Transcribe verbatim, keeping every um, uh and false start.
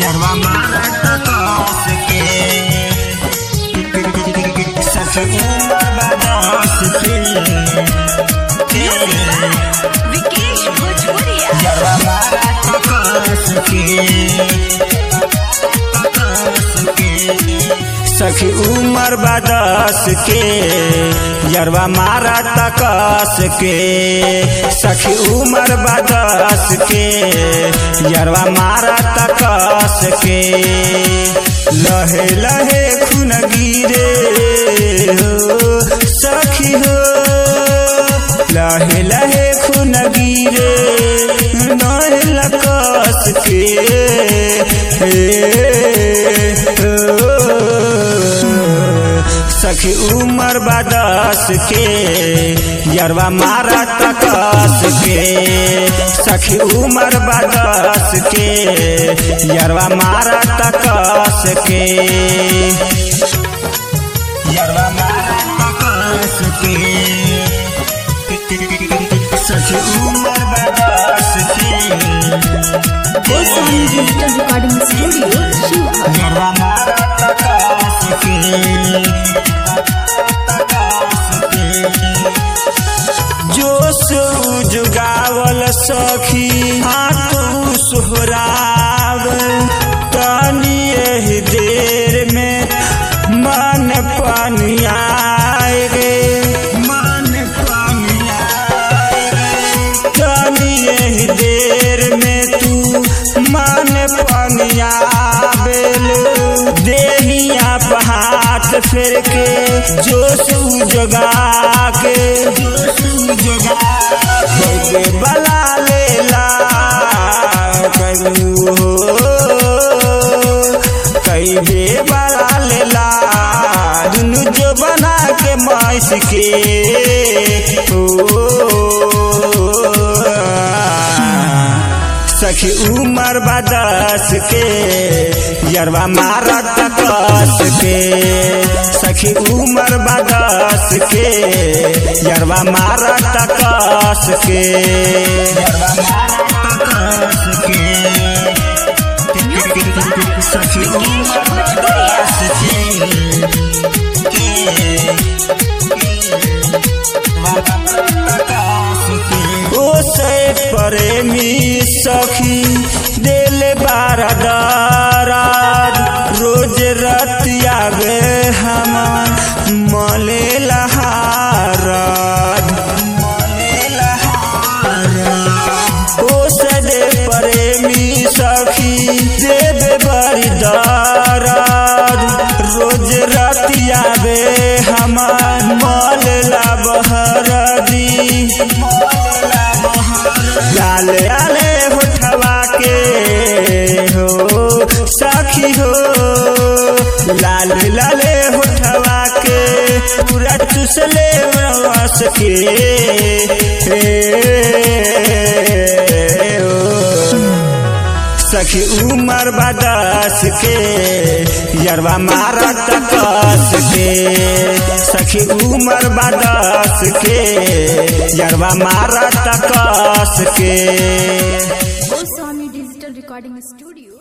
यरवा मारा तकस के सखी बरदास के विकेश भोजपुरिया यरवा मारा तकस के सखी उमर बदस के यरवा मारा तकस के सखी उमर बदस के यरवा मारा तकस के लहे लहे खून गिरे हो सखी हो लहे लहे खून गिरे नहल कस के सखी उमर बदस के यरवा मारा तकस के सखी उमर बदस के यरवा मारा तकस के यरवा मारा तकस के सखी उमर बदस के Goswami digital recording studio Sheohar यरवा मारा तकस के जोश जुगावल सखी हाथ सोहराव तनी एही देर में मन पनियाए गे मन पनियाए गे तनी एही देर में तू मन पनियावेल देहिया हाथ फेर के जोश जगा के जोश बला लेला करू कई बे बला लेला दुनु जो बना के माइस के सखी उमर बदस के यरवा मारा तकस के सखी उमर बदस के यरवा मारा तकस के यरवा मारा तकस के सखी उमर बदस के ओ से प्रेमी सखी दिल बारा दराद रोज रतिया गे हम मले लहारद मले लहारद ओ से प्रेमी सखी देव बड़ी दराद रोज रतिया गे हम मल ला बहरदी लाल आले होठवा के हो सखी हो लाल लाले होठवा के पूरा चुसले रस के सखी उमर बदस के यरवा मारा तकस के सखी उमर बदस के यरवा मारा तकस के गोस्वामी डिजिटल रिकॉर्डिंग स्टूडियो